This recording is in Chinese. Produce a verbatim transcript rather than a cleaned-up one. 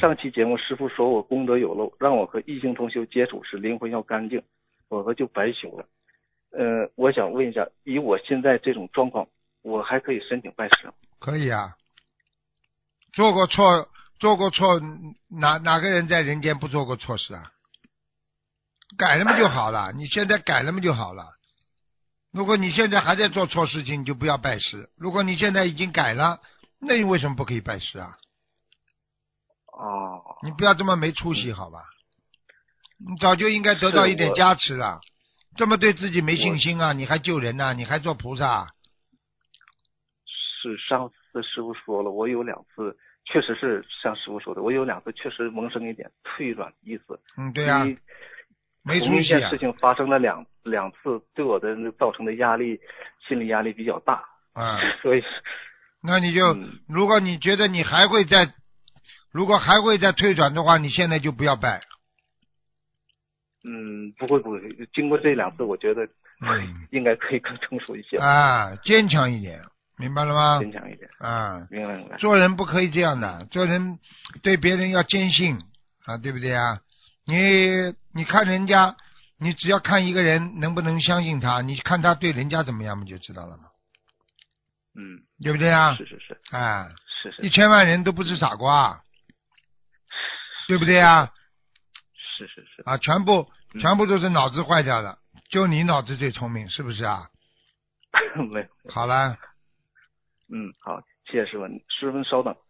上期节目师傅说我功德有漏，让我和异性同修接触时灵魂要干净，否则就白修了。呃，我想问一下，以我现在这种状况，我还可以申请拜师吗？ 可以啊。做过错，做过错，哪哪个人在人间不做过错事啊？改了嘛就好了，你现在改了嘛就好了。如果你现在还在做错事情，你就不要拜师。如果你现在已经改了，那你为什么不可以拜师啊？ 哦， 你不要这么没出息，好吧？你早就应该得到一点加持了。这么对自己没信心啊？你还救人呢、啊？你还做菩萨？ 是上次师傅说了，我有两次确实是像师傅说的，我有两次确实萌生一点退转意思。 嗯，对呀、啊，没出息啊。 同一件事情发生了两两次，对我的造成的压力，心理压力比较大。 啊， 所以， 那你就、嗯，如果你觉得你还会再，如果还会再退转的话，你现在就不要拜。 嗯，不会不会，经过这两次，我觉得嗯， 应该可以更成熟一些。 啊，坚强一点，明白了吗？ 坚强一点。 啊， 明白明白。 做人不可以这样的，做人对别人要坚信啊，对不对啊？你你看人家，你只要看一个人能不能相信他，你看他对人家怎么样，不就知道了吗？ 嗯， 对不对啊？ 是是是。 啊， 是是。 一千万人都不是傻瓜，对不对啊？ 是是是。 啊，全部、 嗯、 全部都是脑子坏掉的，就你脑子最聪明，是不是啊？ 没有。 好了。 嗯，好，谢谢师傅，师傅稍等。